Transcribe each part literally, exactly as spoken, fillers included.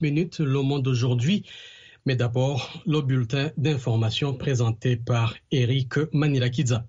minutes, Le Monde aujourd'hui. Mais d'abord, le bulletin d'information présenté par Eric Manilakidza.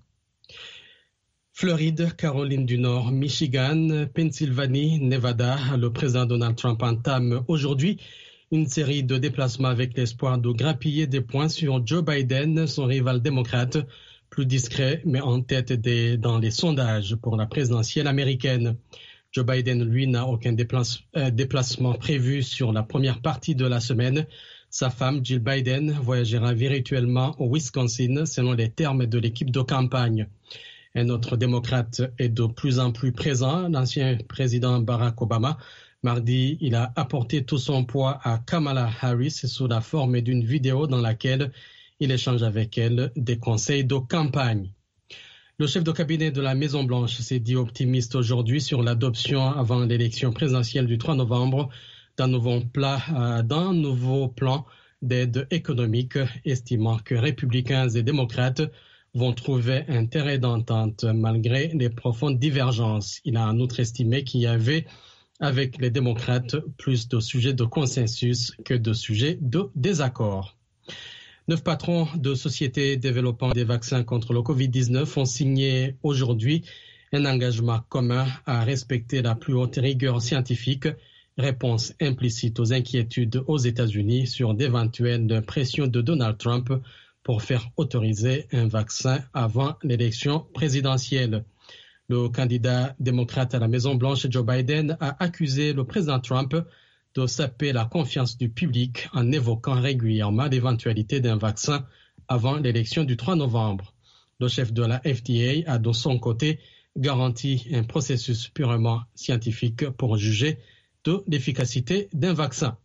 Floride, Caroline du Nord, Michigan, Pennsylvanie, Nevada, le président Donald Trump entame aujourd'hui une série de déplacements avec l'espoir de grappiller des points sur Joe Biden, son rival démocrate, plus discret mais en tête des, dans les sondages pour la présidentielle américaine. Joe Biden, lui, n'a aucun déplace, euh, déplacement prévu sur la première partie de la semaine. Sa femme, Jill Biden, voyagera virtuellement au Wisconsin selon les termes de l'équipe de campagne. Un autre démocrate est de plus en plus présent, l'ancien président Barack Obama. Mardi, il a apporté tout son poids à Kamala Harris sous la forme d'une vidéo dans laquelle il échange avec elle des conseils de campagne. Le chef de cabinet de la Maison-Blanche s'est dit optimiste aujourd'hui sur l'adoption avant l'élection présidentielle du trois novembre d'un nouveau, plat, euh, d'un nouveau plan d'aide économique, estimant que républicains et démocrates vont trouver un terrain d'entente malgré les profondes divergences. Il a en outre estimé qu'il y avait, avec les démocrates, plus de sujets de consensus que de sujets de désaccord. Neuf patrons de sociétés développant des vaccins contre le covid dix-neuf ont signé aujourd'hui un engagement commun à respecter la plus haute rigueur scientifique, réponse implicite aux inquiétudes aux États-Unis sur d'éventuelles pressions de Donald Trump pour faire autoriser un vaccin avant l'élection présidentielle. Le candidat démocrate à la Maison-Blanche, Joe Biden, a accusé le président Trump de saper la confiance du public en évoquant régulièrement l'éventualité d'un vaccin avant l'élection du trois novembre. Le chef de la F D A a de son côté garanti un processus purement scientifique pour juger de l'efficacité d'un vaccin.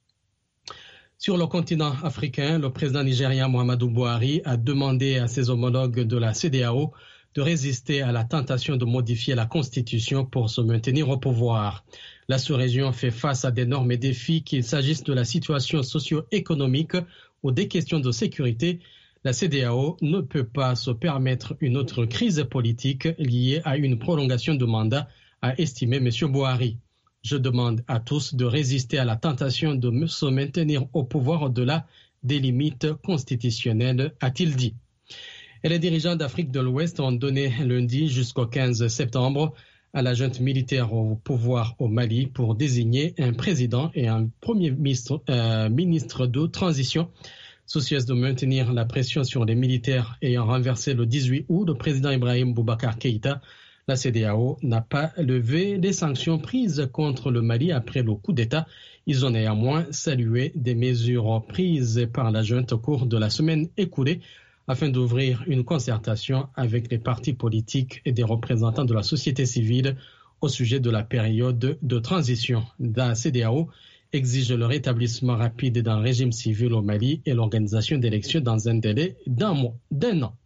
Sur le continent africain, le président nigérien Muhammadu Buhari a demandé à ses homologues de la C E D E A O de résister à la tentation de modifier la Constitution pour se maintenir au pouvoir. La sous-région fait face à d'énormes défis, qu'il s'agisse de la situation socio-économique ou des questions de sécurité. La C E D E A O ne peut pas se permettre une autre crise politique liée à une prolongation de mandat, a estimé M. Buhari. Je demande à tous de résister à la tentation de se maintenir au pouvoir au-delà des limites constitutionnelles, a-t-il dit. Et les dirigeants d'Afrique de l'Ouest ont donné lundi jusqu'au quinze septembre à la junte militaire au pouvoir au Mali pour désigner un président et un premier ministre, euh, ministre de transition. Soucieuse de maintenir la pression sur les militaires ayant renversé le dix-huit août le président Ibrahim Boubacar Keïta, la C E D E A O n'a pas levé les sanctions prises contre le Mali après le coup d'État. Ils ont néanmoins salué des mesures prises par la junte au cours de la semaine écoulée afin d'ouvrir une concertation avec les partis politiques et des représentants de la société civile au sujet de la période de transition. La C E D E A O exige le rétablissement rapide d'un régime civil au Mali et l'organisation d'élections dans un délai d'un mois, d'un an.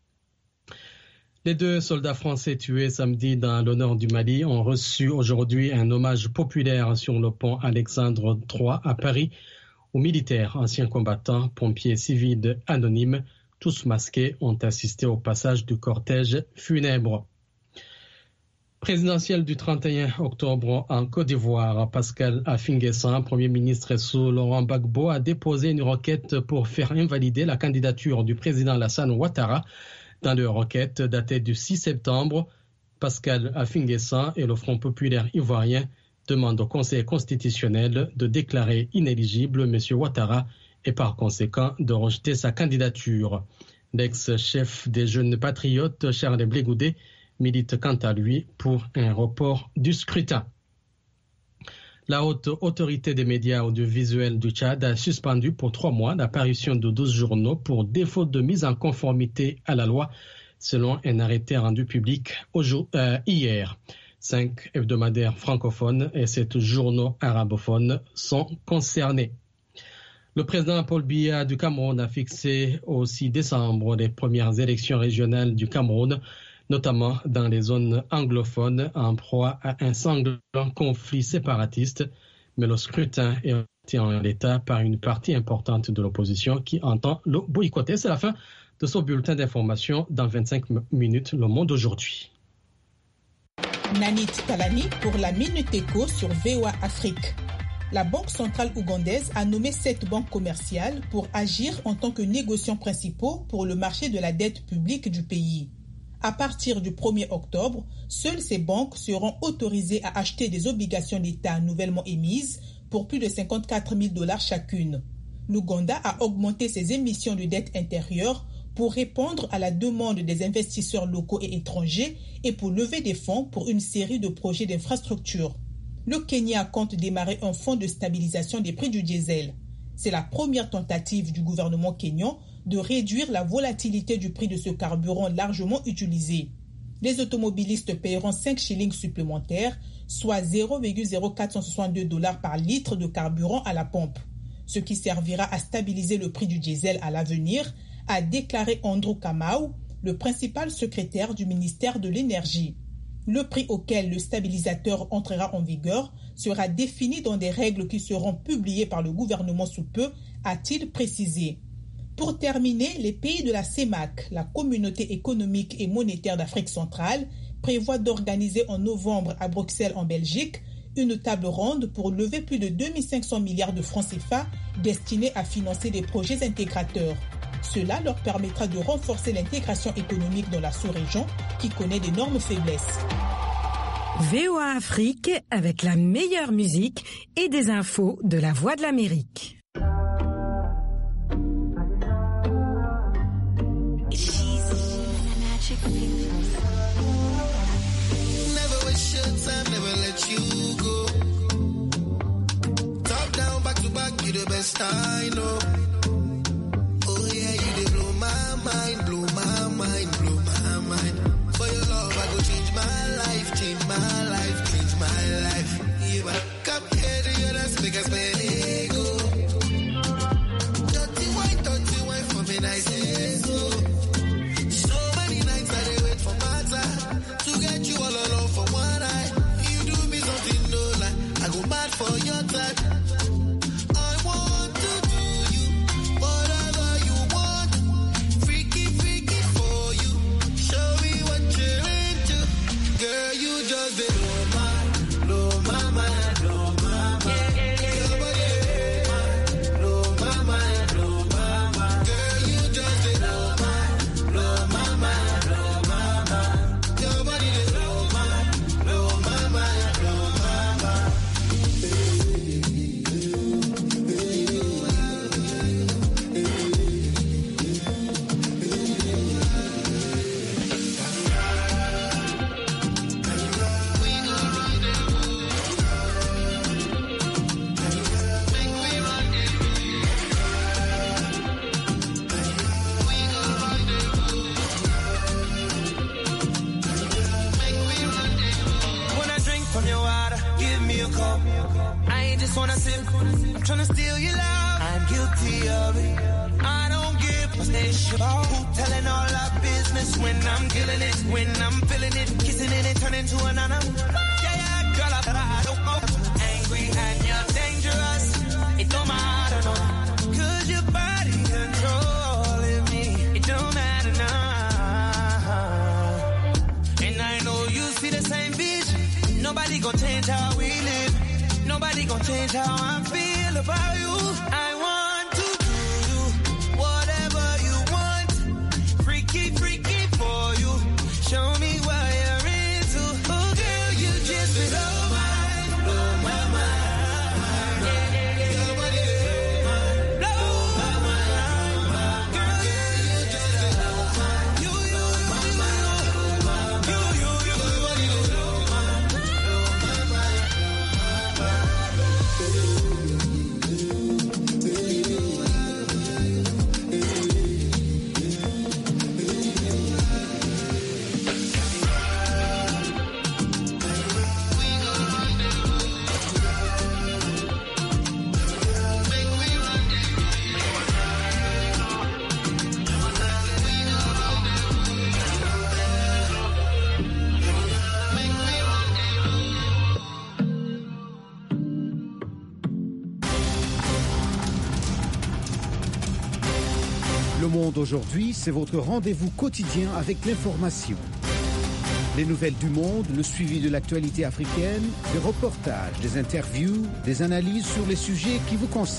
Les deux soldats français tués samedi dans le nord du Mali ont reçu aujourd'hui un hommage populaire sur le pont Alexandre trois à Paris aux militaires, anciens combattants, pompiers civils anonymes, tous masqués, ont assisté au passage du cortège funèbre. Présidentielle du trente et un octobre en Côte d'Ivoire, Pascal Affi-N'Guessan, Premier ministre sous Laurent Gbagbo, a déposé une requête pour faire invalider la candidature du président Alassane Ouattara. Dans leur requête datée du six septembre, Pascal Affi-N'Guessan et le Front populaire ivoirien demandent au Conseil constitutionnel de déclarer inéligible M. Ouattara et par conséquent de rejeter sa candidature. L'ex-chef des jeunes patriotes, Charles Blégoudet, milite quant à lui pour un report du scrutin. La haute autorité des médias audiovisuels du Tchad a suspendu pour trois mois l'apparition de douze journaux pour défaut de mise en conformité à la loi, selon un arrêté rendu public au jour, euh, hier. Cinq hebdomadaires francophones et sept journaux arabophones sont concernés. Le président Paul Biya du Cameroun a fixé au six décembre les premières élections régionales du Cameroun, notamment dans les zones anglophones en proie à un sanglant conflit séparatiste, mais le scrutin est arrêté en l'état par une partie importante de l'opposition qui entend le boycotter. C'est la fin de ce bulletin d'information. Dans vingt-cinq minutes, Le Monde aujourd'hui. Nanit Talani pour la Minute Éco sur V O A Afrique. La Banque centrale ougandaise a nommé sept banques commerciales pour agir en tant que négociants principaux pour le marché de la dette publique du pays. À partir du premier octobre, seules ces banques seront autorisées à acheter des obligations d'État nouvellement émises pour plus de cinquante-quatre mille dollars chacune. L'Ouganda a augmenté ses émissions de dette intérieure pour répondre à la demande des investisseurs locaux et étrangers et pour lever des fonds pour une série de projets d'infrastructure. Le Kenya compte démarrer un fonds de stabilisation des prix du diesel. C'est la première tentative du gouvernement kényan de réduire la volatilité du prix de ce carburant largement utilisé. Les automobilistes paieront cinq shillings supplémentaires, soit zéro virgule zéro quatre cent soixante-deux dollars par litre de carburant à la pompe, ce qui servira à stabiliser le prix du diesel à l'avenir, a déclaré Andrew Kamau, le principal secrétaire du ministère de l'Énergie. Le prix auquel le stabilisateur entrera en vigueur sera défini dans des règles qui seront publiées par le gouvernement sous peu, a-t-il précisé. Pour terminer, les pays de la CEMAC, la Communauté économique et monétaire d'Afrique centrale, prévoient d'organiser en novembre à Bruxelles en Belgique une table ronde pour lever plus de deux mille cinq cents milliards de francs C F A destinés à financer des projets intégrateurs. Cela leur permettra de renforcer l'intégration économique dans la sous-région qui connaît d'énormes faiblesses. V O A Afrique avec la meilleure musique et des infos de la Voix de l'Amérique. Never waste your time, never let you go. Top down, back to back, you the best I know. Oh yeah, you dey blow my mind, blow my mind, blow my mind. For your love, I go change my life, change my life, change my life. Yeah, but come here to your dance, make us play go. Dirty wine, dirty wine for me, nice and so. So many nights I dey wait for my time to get you all alone for one night. You do me something no lie, I go mad for your type. I want to do you whatever you want, freaky freaky for you. Show me what you're into, girl. You just dey blow my, blow my mind, blow my mind. Your body dey blow my mind, blow my mind. Girl, you just dey blow my, blow my mind, blow my mind. Your body dey blow my, blow my mind, blow my mind. When I drink from your water, give me a cup. I ain't just wanna sip, I'm tryna steal your love. I'm guilty of it, I don't give a shit. Who telling all our business when I'm killing it, when I'm feeling it, kissing it and turning to an animal. Yeah, yeah, girl, I, I don't know. Angry and you're dangerous, it don't matter, no. Cause your body controlling me, it don't matter now. And I know you see the same vision. Nobody gon' change how we live. Nobody gon' change how I feel about you. I want to do you whatever you want. Freaky, freaky for you. Show me what you're into. Oh girl, you just blow my, blow my mind. Your body blow my mind. Girl, you just blow my, you, you, you, you, you, you, you. Your body blow my, blow my mind. Le Monde aujourd'hui, c'est votre rendez-vous quotidien avec l'information. Les nouvelles du monde, le suivi de l'actualité africaine, des reportages, des interviews, des analyses sur les sujets qui vous concernent.